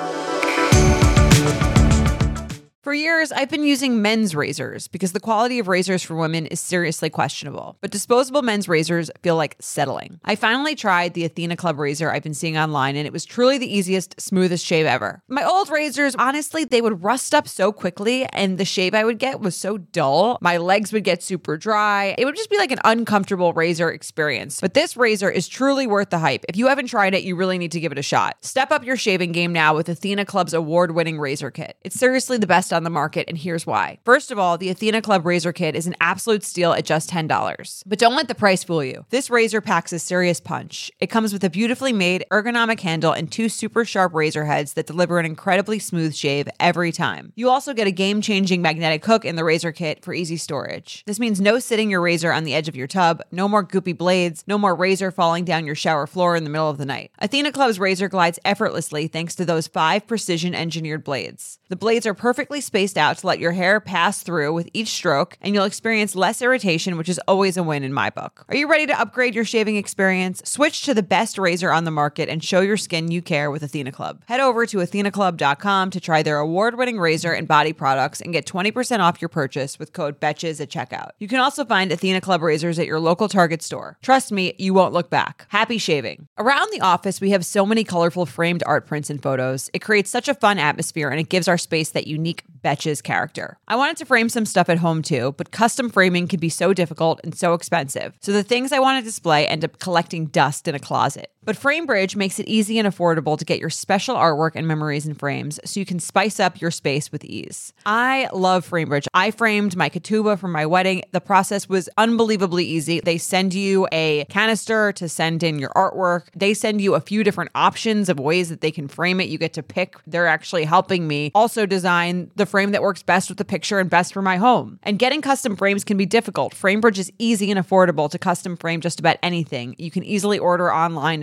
For years, I've been using men's razors because the quality of razors for women is seriously questionable. But disposable men's razors feel like settling. I finally tried the Athena Club razor I've been seeing online, and it was truly the easiest, smoothest shave ever. My old razors, honestly, they would rust up so quickly, and the shave I would get was so dull. My legs would get super dry. It would just be like an uncomfortable razor experience. But this razor is truly worth the hype. If you haven't tried it, you really need to give it a shot. Step up your shaving game now with Athena Club's award-winning razor kit. It's seriously the best on the market, and here's why. First of all, the Athena Club razor kit is an absolute steal at just $10. But don't let the price fool you. This razor packs a serious punch. It comes with a beautifully made ergonomic handle and 2 super sharp razor heads that deliver an incredibly smooth shave every time. You also get a game-changing magnetic hook in the razor kit for easy storage. This means no sitting your razor on the edge of your tub, no more goopy blades, no more razor falling down your shower floor in the middle of the night. Athena Club's razor glides effortlessly thanks to those 5 precision-engineered blades. The blades are perfectly spaced out to let your hair pass through with each stroke, and you'll experience less irritation, which is always a win in my book. Are you ready to upgrade your shaving experience? Switch to the best razor on the market and show your skin you care with Athena Club. Head over to athenaclub.com to try their award-winning razor and body products and get 20% off your purchase with code BETCHES at checkout. You can also find Athena Club razors at your local Target store. Trust me, you won't look back. Happy shaving. Around the office, we have so many colorful framed art prints and photos. It creates such a fun atmosphere, and it gives our space that unique Betches character. I wanted to frame some stuff at home too, but custom framing can be so difficult and so expensive. So the things I want to display end up collecting dust in a closet. But FrameBridge makes it easy and affordable to get your special artwork and memories in frames so you can spice up your space with ease. I love FrameBridge. I framed my ketubah for my wedding. The process was unbelievably easy. They send you a canister to send in your artwork. They send you a few different options of ways that they can frame it. You get to pick. They're actually helping me also design the frame that works best with the picture and best for my home. And getting custom frames can be difficult. FrameBridge is easy and affordable to custom frame just about anything. You can easily order online at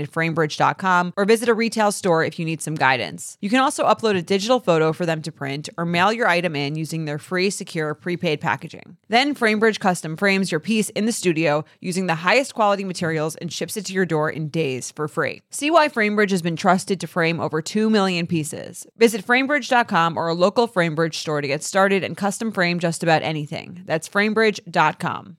framebridge.com or visit a retail store if you need some guidance. You can also upload a digital photo for them to print or mail your item in using their free, secure, prepaid packaging. Then Framebridge custom frames your piece in the studio using the highest quality materials and ships it to your door in days for free. See why Framebridge has been trusted to frame over 2 million pieces. Visit framebridge.com or a local Framebridge store to get started and custom frame just about anything. That's framebridge.com.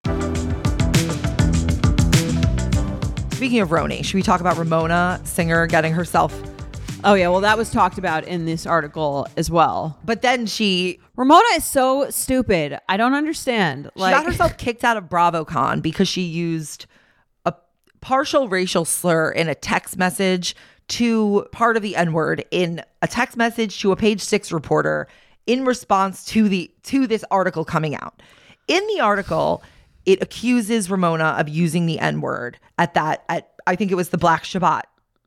Speaking of Roni, should we talk about Ramona Singer getting herself? Oh yeah, well that was talked about in this article as well. But then Ramona is so stupid. I don't understand. She got herself kicked out of BravoCon because she used a partial racial slur in a text message to part of the N-word in a text message to a Page Six reporter in response to this article coming out. In the article, it accuses Ramona of using the N-word at I think it was the Black Shabbat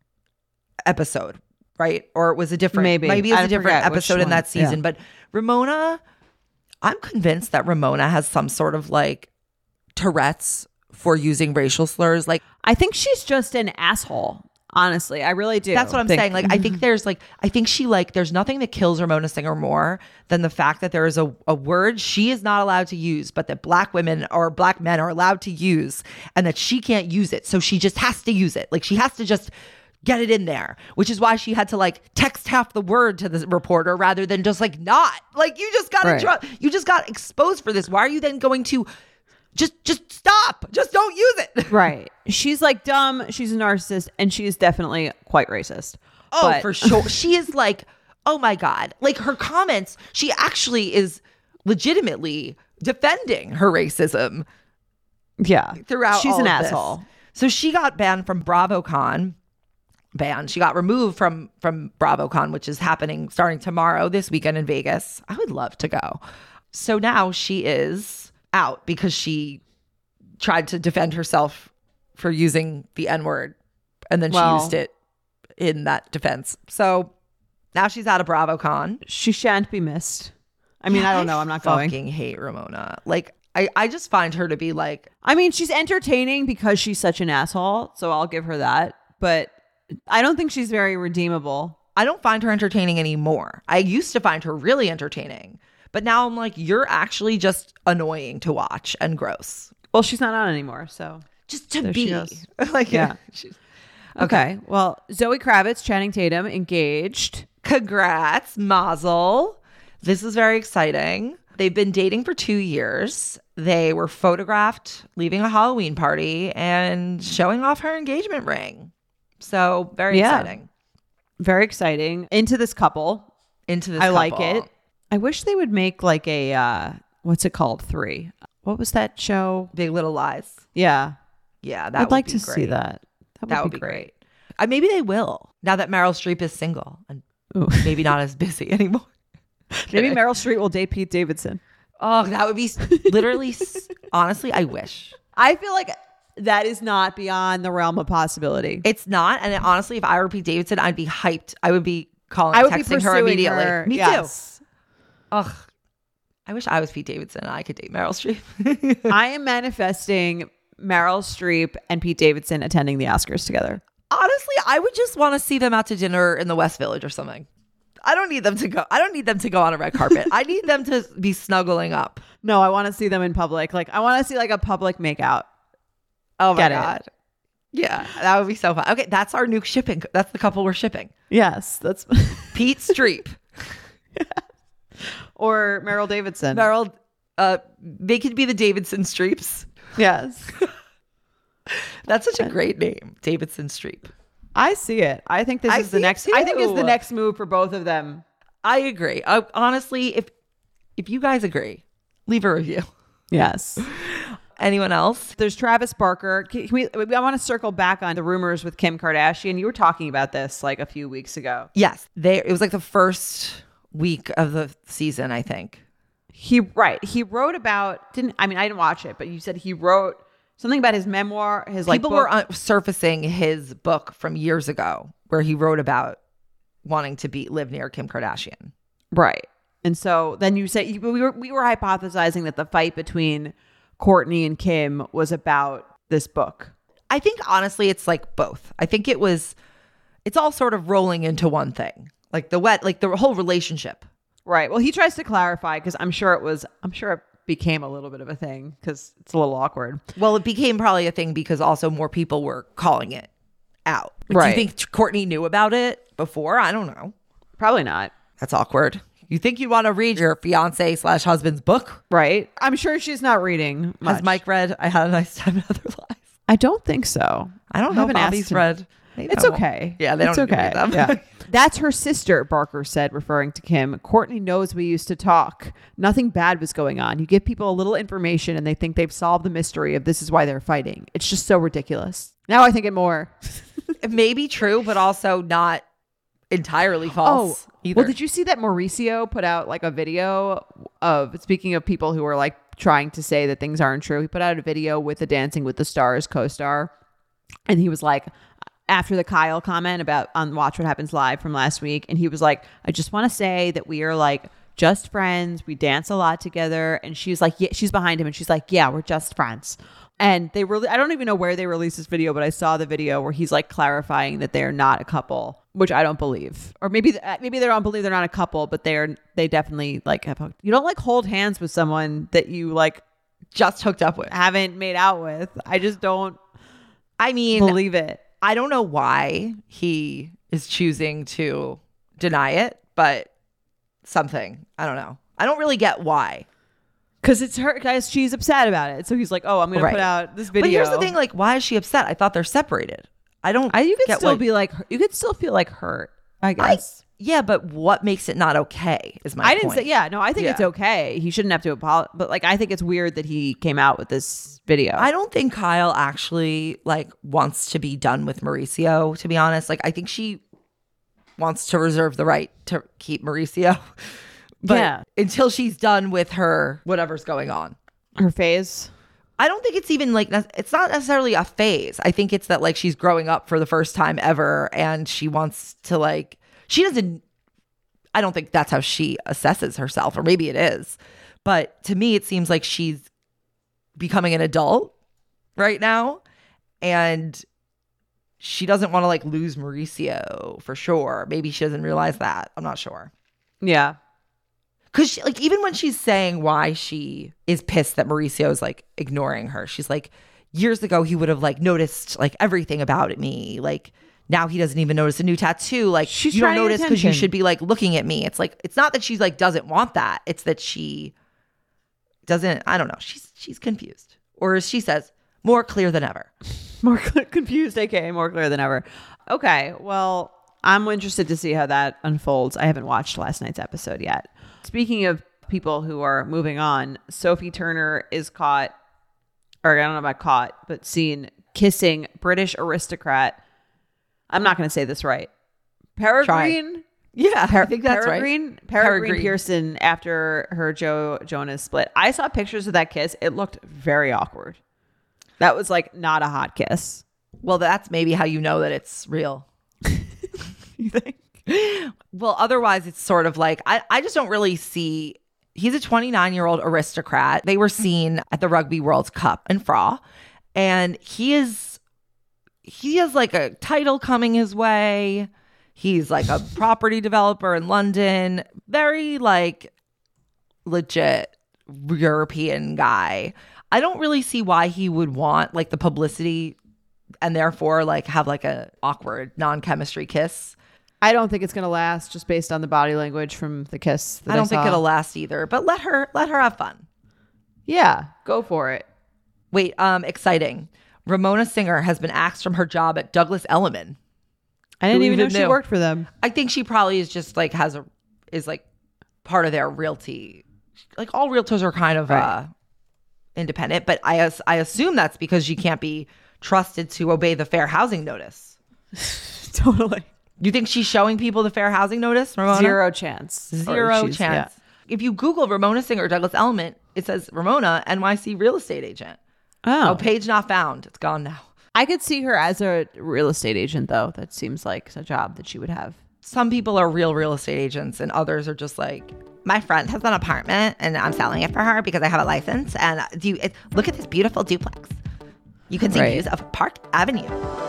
episode, right? Or it was a different, maybe it was a different episode in that season. Yeah. But Ramona, I'm convinced that Ramona has some sort of like Tourette's for using racial slurs. Like, I think she's just an asshole. Honestly, I really do. That's what I'm saying. Like, I think there's nothing that kills Ramona Singer more than the fact that there is a word she is not allowed to use, but that Black women or Black men are allowed to use, and that she can't use it. So she just has to use it. Like, she has to just get it in there, which is why she had to like text half the word to the reporter rather than just like not. Like, you just got you just got exposed for this. Why are you then going to just stop? Just don't use it. Right. She's like dumb. She's a narcissist, and she is definitely quite racist. Oh, for sure. She is like, oh my God. Like, her comments, she actually is legitimately defending her racism. Yeah. Throughout she's all an of asshole. This. So she got banned from BravoCon. She got removed from BravoCon, which is happening starting tomorrow, this weekend in Vegas. I would love to go. So now she is out because she tried to defend herself for using the N-word, and then she used it in that defense. So now she's out of BravoCon. She shan't be missed. I mean, I don't know. I'm not going. I fucking hate Ramona. Like, I just find her to be like... I mean, she's entertaining because she's such an asshole, so I'll give her that. But I don't think she's very redeemable. I don't find her entertaining anymore. I used to find her really entertaining. But now I'm like, you're actually just annoying to watch and gross. Well, she's not on anymore, so just to be like, yeah. Okay. Well, Zoe Kravitz, Channing Tatum, engaged. Congrats, Mazel. This is very exciting. They've been dating for 2 years. They were photographed leaving a Halloween party and showing off her engagement ring. So very exciting. Very exciting. Into this couple. I like it. I wish they would make like a, what's it called? 3. What was that show? Big Little Lies. Yeah. Yeah. I'd like to see that. That would be great. Maybe they will, now that Meryl Streep is single and maybe not as busy anymore. Maybe Meryl Streep will date Pete Davidson. Oh, that would be literally, honestly, I wish. I feel like that is not beyond the realm of possibility. It's not. And honestly, if I were Pete Davidson, I'd be hyped. I would be texting her immediately. Me too. Ugh. I wish I was Pete Davidson and I could date Meryl Streep. I am manifesting Meryl Streep and Pete Davidson attending the Oscars together. Honestly, I would just want to see them out to dinner in the West Village or something. I don't need them to go. I don't need them to go on a red carpet. I need them to be snuggling up. No, I want to see them in public. Like, I want to see like a public makeout. Oh my God. Yeah, that would be so fun. Okay, that's our new shipping. That's the couple we're shipping. Yes, that's Pete Streep. Or Meryl Davidson. They could be the Davidson Streeps. Yes. That's such a great name, Davidson Streep. I see it. I think this is the next. I think it's the next move for both of them. I agree. Honestly, if you guys agree, leave a review. Yes. Anyone else? There's Travis Barker. I want to circle back on the rumors with Kim Kardashian. You were talking about this like a few weeks ago. Yes. It was like the first week of the season, I think. He wrote about, I didn't watch it, but you said he wrote something about his memoir, People were surfacing his book from years ago where he wrote about wanting to live near Kim Kardashian. Right. And so then you say we were hypothesizing that the fight between Kourtney and Kim was about this book. I think honestly it's like both. I think it's all sort of rolling into one thing. Like the whole relationship. Right. Well, he tries to clarify because I'm sure it became a little bit of a thing because it's a little awkward. Well, it became probably a thing because also more people were calling it out. Like, right. Do you think Kourtney knew about it before? I don't know. Probably not. That's awkward. You think you'd want to read your fiance/husband's book? Right. I'm sure she's not reading much. Has Mike read I Had a Nice Time in Other Lives? I don't think so. I don't know if Bobby's read. It's okay. Yeah, they don't need to read them. Yeah. That's her sister, Barker said, referring to Kim. Kourtney knows we used to talk. Nothing bad was going on. You give people a little information and they think they've solved the mystery of this is why they're fighting. It's just so ridiculous. Now I think it more. It may be true, but also not entirely false either. Well, did you see that Mauricio put out like a video of, speaking of people who are like trying to say that things aren't true, he put out a video with the Dancing with the Stars co-star, and he was like, after the Kyle comment about on Watch What Happens Live from last week, and he was like, I just want to say that we are like just friends. We dance a lot together. And she's like, yeah, she's behind him and she's like, yeah, we're just friends. And they really, I don't even know where they released this video, but I saw the video where he's like clarifying that they're not a couple, which I don't believe. Or maybe they don't believe they're not a couple, but they definitely like have hooked. You don't like hold hands with someone that you like just hooked up with, haven't made out with. I just don't believe it. I don't know why he is choosing to deny it, but something. I don't know. I don't really get why. Because it's her, guys. She's upset about it. So he's like, oh, I'm going to put out this video. But here's the thing. Like, why is she upset? I thought they're separated. You could still be like, you could still feel like hurt, I guess. Yeah, but what makes it not okay is my point. I think it's okay. He shouldn't have to apologize. But like, I think it's weird that he came out with this video. I don't think Kyle actually like wants to be done with Mauricio, to be honest. Like, I think she wants to reserve the right to keep Mauricio. But until she's done with her, whatever's going on. Her phase. I don't think it's even like, it's not necessarily a phase. I think it's that like she's growing up for the first time ever and she wants to like, I don't think that's how she assesses herself, or maybe it is. But to me, it seems like she's becoming an adult right now. And she doesn't want to like lose Mauricio for sure. Maybe she doesn't realize that. I'm not sure. Yeah. Because like even when she's saying why she is pissed that Mauricio is like ignoring her, she's like, years ago he would have like noticed like everything about me. Like now he doesn't even notice a new tattoo. Like she's you don't notice because you attention. should be like looking at me. It's like, it's not that she's like doesn't want that. It's that she doesn't. I don't know. She's confused, or as she says, more clear than ever. More confused, aka more clear than ever. Okay, well, I'm interested to see how that unfolds. I haven't watched last night's episode yet. Speaking of people who are moving on, Sophie Turner is caught, or I don't know about caught, but seen kissing British aristocrat. I'm not going to say this right. Peregrine? Yeah, I think that's right. Peregrine Pearson after her Joe Jonas split. I saw pictures of that kiss. It looked very awkward. That was like not a hot kiss. Well, that's maybe how you know that it's real. You think? Well, otherwise it's sort of like, I just don't really see. He's a 29-year-old aristocrat. They were seen at the Rugby World Cup in Fra, and he has like a title coming his way. He's like a property developer in London. Very like legit European guy. I don't really see why he would want like the publicity and therefore like have like a awkward non-chemistry kiss. I don't think it's going to last just based on the body language from the kiss. I don't think it'll last either, but let her have fun. Yeah, go for it. Wait, exciting. Ramona Singer has been axed from her job at Douglas Elliman. I didn't even know she worked for them. I think she probably is just like is like part of their realty. Like all realtors are kind of independent, but I assume that's because you can't be trusted to obey the fair housing notice. Totally. You think she's showing people the fair housing notice, Ramona? Zero chance. Zero chance. Yeah. If you Google Ramona Singer, Douglas Elliman, it says Ramona, NYC real estate agent. Oh, page not found. It's gone now. I could see her as a real estate agent, though. That seems like a job that she would have. Some people are real estate agents, and others are just like, my friend has an apartment, and I'm selling it for her because I have a license. And look at this beautiful duplex. You can see views of Park Avenue.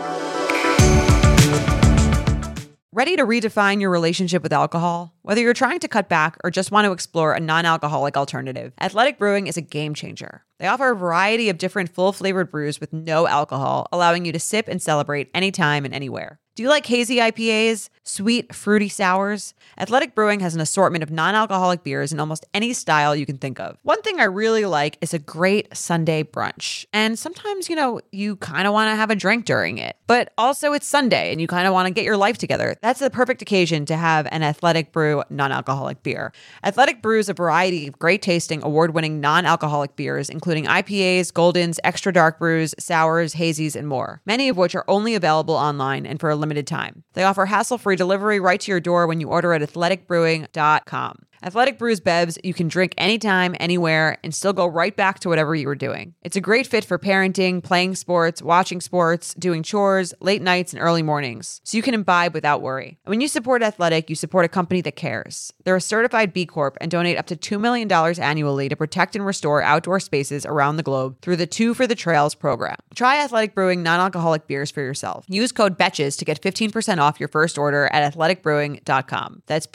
Ready to redefine your relationship with alcohol? Whether you're trying to cut back or just want to explore a non-alcoholic alternative, Athletic Brewing is a game changer. They offer a variety of different full-flavored brews with no alcohol, allowing you to sip and celebrate anytime and anywhere. Do you like hazy IPAs? Sweet, fruity sours? Athletic Brewing has an assortment of non-alcoholic beers in almost any style you can think of. One thing I really like is a great Sunday brunch. And sometimes, you kind of want to have a drink during it. But also it's Sunday and you kind of want to get your life together. That's the perfect occasion to have an Athletic Brew non-alcoholic beer. Athletic brews a variety of great tasting, award-winning non-alcoholic beers, including IPAs, Goldens, extra dark brews, sours, hazies, and more. Many of which are only available online and for a limited time. They offer hassle-free delivery right to your door when you order at athleticbrewing.com. Athletic Brews Bevs you can drink anytime, anywhere, and still go right back to whatever you were doing. It's a great fit for parenting, playing sports, watching sports, doing chores, late nights, and early mornings, so you can imbibe without worry. And when you support Athletic, you support a company that cares. They're a certified B Corp and donate up to $2 million annually to protect and restore outdoor spaces around the globe through the 2 for the Trails program. Try Athletic Brewing non-alcoholic beers for yourself. Use code BETCHES to get 15% off your first order at athleticbrewing.com. That's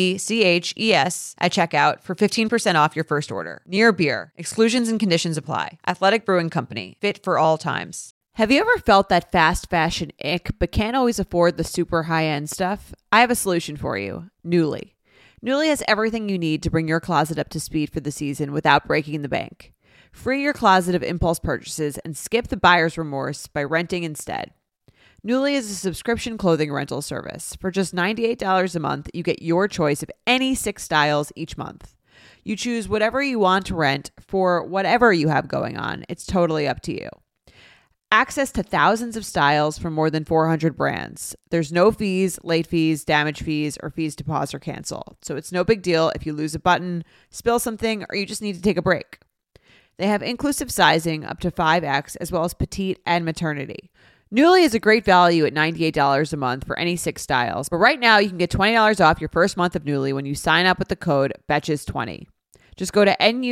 BETCHES at checkout for 15% off your first order. Near beer. Exclusions and conditions apply. Athletic Brewing Company. Fit for all times. Have you ever felt that fast fashion ick but can't always afford the super high-end stuff? I have a solution for you. Nuuly. Nuuly has everything you need to bring your closet up to speed for the season without breaking the bank. Free your closet of impulse purchases and skip the buyer's remorse by renting instead. Nuuly is a subscription clothing rental service. For just $98 a month, you get your choice of any 6 styles each month. You choose whatever you want to rent for whatever you have going on. It's totally up to you. Access to thousands of styles from more than 400 brands. There's no fees, late fees, damage fees, or fees to pause or cancel. So it's no big deal if you lose a button, spill something, or you just need to take a break. They have inclusive sizing up to 5X, as well as petite and maternity. Nuuly is a great value at $98 a month for any 6 styles, but right now you can get $20 off your first month of Nuuly when you sign up with the code BETCHES20. Just go to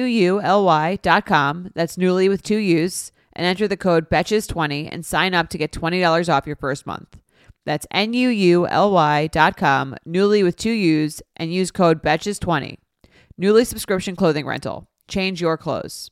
NUULY.com, that's Nuuly with 2 U's, and enter the code BETCHES20 and sign up to get $20 off your first month. That's NUULY.com, Nuuly with 2 U's, and use code BETCHES20. Nuuly subscription clothing rental. Change your clothes.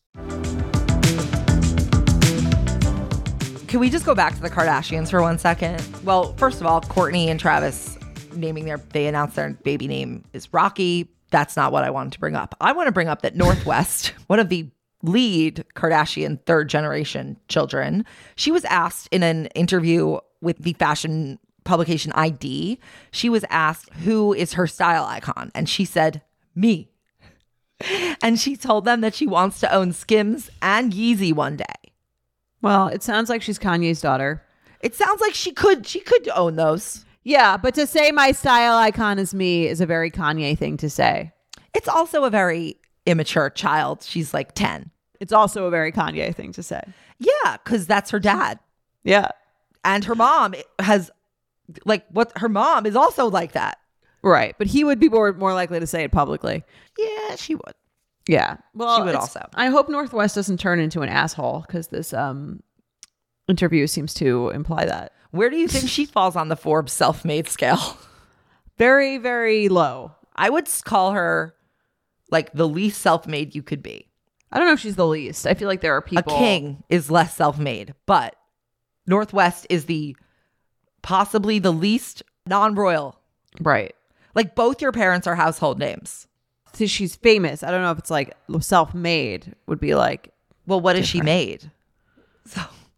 Can we just go back to the Kardashians for 1 second? Well, first of all, Kourtney and Travis they announced their baby name is Rocky. That's not what I wanted to bring up. I want to bring up that North West, one of the lead Kardashian 3rd generation children, she was asked in an interview with the fashion publication ID, she was asked who is her style icon. And she said, me. And she told them that she wants to own Skims and Yeezy one day. Well, it sounds like she's Kanye's daughter. It sounds like she could own those. Yeah, but to say my style icon is me is a very Kanye thing to say. It's also a very immature child. She's like 10. It's also a very Kanye thing to say. Yeah, because that's her dad. Yeah. And her mom has her mom is also like that. Right. But he would be more likely to say it publicly. Yeah, she would. Yeah. Well, she would also. I hope North West doesn't turn into an asshole because this interview seems to imply that. Where do you think she falls on the Forbes self-made scale? Very, very low. I would call her like the least self-made you could be. I don't know if she's the least. I feel like there are people. A king is less self-made, but North West is possibly the least non-royal. Right. Like both your parents are household names. So she's famous. I don't know if it's like self-made would be like. Well, what has she made? So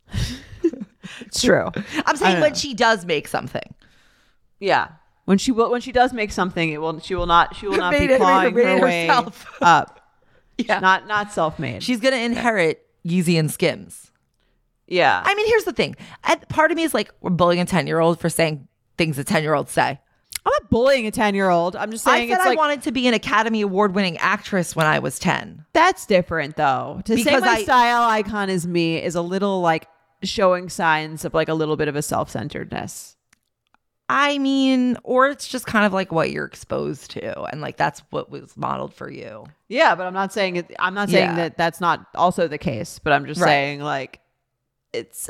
it's true. I'm saying when she does make something. Yeah. When she does make something, she will not be clawing her way up. Yeah. Not self-made. She's going to inherit Yeezy and Skims. Yeah. I mean, here's the thing. Part of me is like, we're bullying a 10-year-old for saying things a 10-year-olds say. I'm not bullying a 10-year-old. I'm just saying I wanted to be an Academy Award-winning actress when I was 10. That's different, though. To say my style icon is me is a little like showing signs of like a little bit of a self-centeredness. I mean, or it's just kind of like what you're exposed to, and like that's what was modeled for you. Yeah, but I'm not saying it. I'm not saying that that's not also the case. But I'm just saying like it's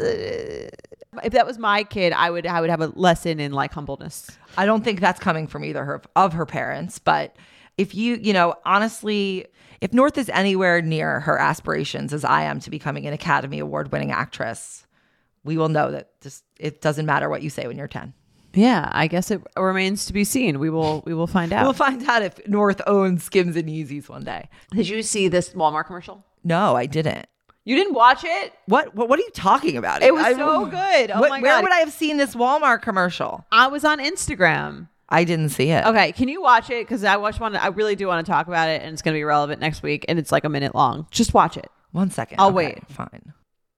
if that was my kid, I would have a lesson in like humbleness. I don't think that's coming from either of her parents, but if honestly, if North is anywhere near her aspirations as I am to becoming an Academy Award winning actress, we will know that it doesn't matter what you say when you're 10. Yeah, I guess it remains to be seen. We will find out. We'll find out if North owns Skims and Yeezys one day. Did you see this Walmart commercial? No, I didn't. You didn't watch it? What are you talking about? It was so good. Oh my God. Where would I have seen this Walmart commercial? I was on Instagram. I didn't see it. Okay, can you watch it? Because I really do want to talk about it, and it's going to be relevant next week, and it's like a minute long. Just watch it. 1 second. I'll wait. Fine.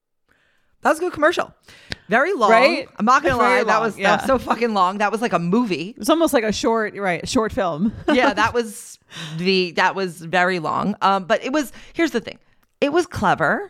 That was a good commercial. Very long. Right? I'm not gonna lie. That was so fucking long. That was like a movie. It's almost like a short film. Yeah, that was very long. But here's the thing. It was clever.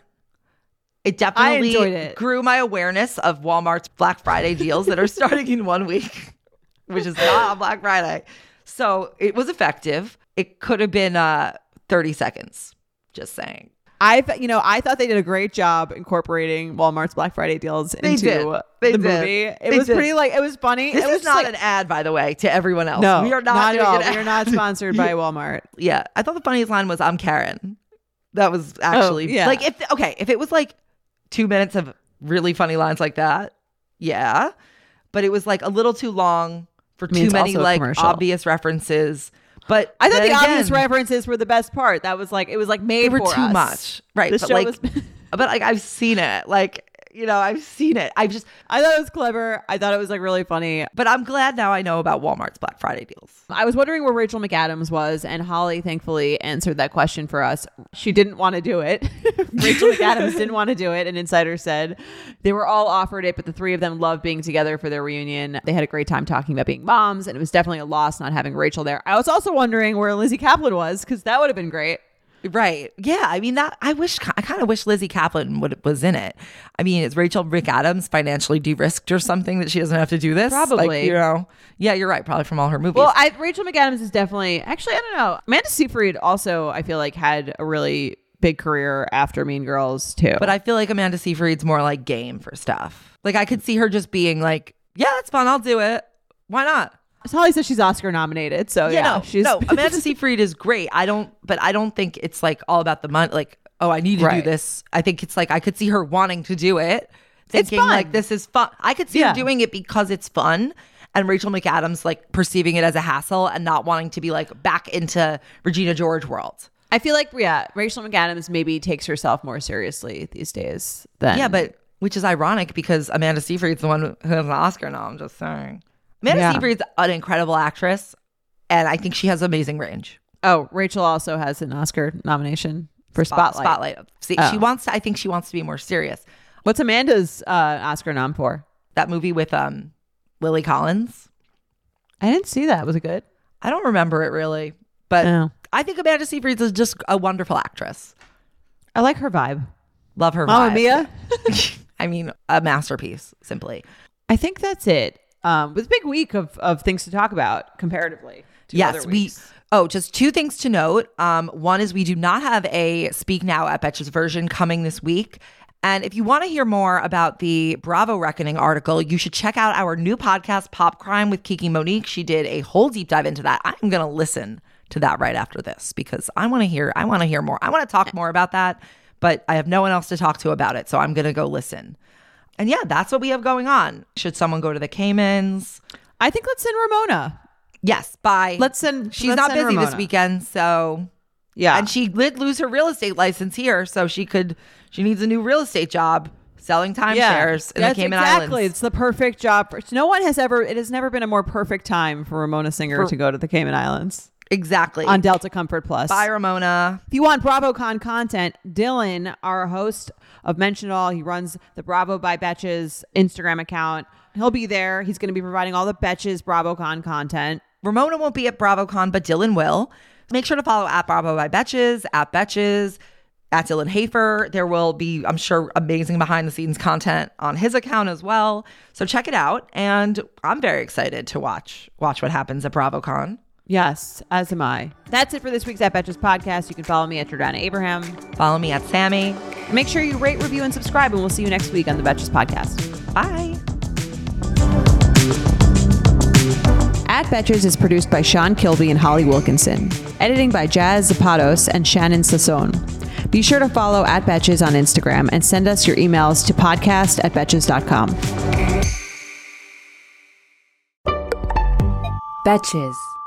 It definitely enjoyed it. Grew my awareness of Walmart's Black Friday deals that are starting in 1 week, which is not on Black Friday. So it was effective. It could have been 30 seconds. Just saying. I thought they did a great job incorporating Walmart's Black Friday deals into the movie. It was pretty it was funny. This it was is not an ad, by the way, to everyone else. No, we are not at all. doing We are not sponsored by Walmart. Yeah, I thought the funniest line was "I'm Karen." That was actually like if it was like 2 minutes of really funny lines like that, yeah, but it was like a little too long for too many like obvious references. But I thought the obvious references were the best part. That was like, it was like made for us. They were too much. Right. The show was but like I've seen it. Like, I've seen it. I thought it was clever. I thought it was like really funny. But I'm glad now I know about Walmart's Black Friday deals. I was wondering where Rachel McAdams was, and Holly thankfully answered that question for us. She didn't want to do it. Rachel McAdams didn't want to do it. An insider said they were all offered it, but the three of them loved being together for their reunion. They had a great time talking about being moms, and it was definitely a loss not having Rachel there. I was also wondering where Lizzie Kaplan was, because that would have been great. Right. Yeah. I mean, I kind of wish Lizzie Kaplan was in it. I mean, is Rachel McAdams financially de-risked or something that she doesn't have to do this? Probably. Like, yeah, you're right. Probably from all her movies. Well, Rachel McAdams is definitely, actually, I don't know. Amanda Seyfried also, I feel like, had a really big career after Mean Girls too. But I feel like Amanda Seyfried's more like game for stuff. Like I could see her just being like, yeah, that's fun. I'll do it. Why not? Holly says she's Oscar nominated, so no, Amanda Seyfried is great. I don't think it's like all about the money. Like, oh, I need to do this. I think it's like I could see her wanting to do it, thinking like this is fun. I could see her doing it because it's fun, and Rachel McAdams like perceiving it as a hassle and not wanting to be like back into Regina George world. I feel like Rachel McAdams maybe takes herself more seriously these days than but which is ironic because Amanda Seyfried's the one who has an Oscar now. I'm just saying. Amanda Seyfried's an incredible actress, and I think she has amazing range. Oh, Rachel also has an Oscar nomination for Spotlight. See, I think she wants to be more serious. What's Amanda's Oscar nom for? That movie with Lily Collins. I didn't see that. Was it good? I don't remember it really, but I think Amanda Seyfried is just a wonderful actress. I like her vibe. Love her Mamma vibe. Mia. I mean, a masterpiece, simply. I think that's it. With a big week of things to talk about comparatively to other weeks. Just two things to note. One is we do not have a Speak Now at Betches version coming this week. And if you want to hear more about the Bravo Reckoning article, you should check out our new podcast, Pop Crime with Kiki Monique. She did a whole deep dive into that. I'm going to listen to that right after this because I want to hear more. I want to talk more about that, but I have no one else to talk to about it. So I'm going to go listen. And yeah, that's what we have going on. Should someone go to the Caymans? I think let's send Ramona. Yes, bye. She's not busy Ramona this weekend, so yeah. And she did lose her real estate license here, so she needs a new real estate job selling timeshares in the Cayman Islands. Exactly. It's the perfect job. It has never been a more perfect time for Ramona Singer to go to the Cayman Islands. Exactly. On Delta Comfort Plus. Bye, Ramona. If you want BravoCon content, Dylan, our host of Mention It All, he runs the Bravo by Betches Instagram account. He'll be there. He's going to be providing all the Betches BravoCon content. Ramona won't be at BravoCon, but Dylan will. Make sure to follow at Bravo by Betches, at Betches, at Dylan Hafer. There will be, I'm sure, amazing behind the scenes content on his account as well. So check it out. And I'm very excited to watch what happens at BravoCon. Yes, as am I. That's it for this week's At Betches podcast. You can follow me at Jordana Abraham. Follow me at Sammy. Make sure you rate, review, and subscribe, and we'll see you next week on the Betches podcast. Bye. At Betches is produced by Sean Kilby and Holly Wilkinson. Editing by Jazz Zapatos and Shannon Sassone. Be sure to follow At Betches on Instagram and send us your emails to podcast@betches.com. Betches.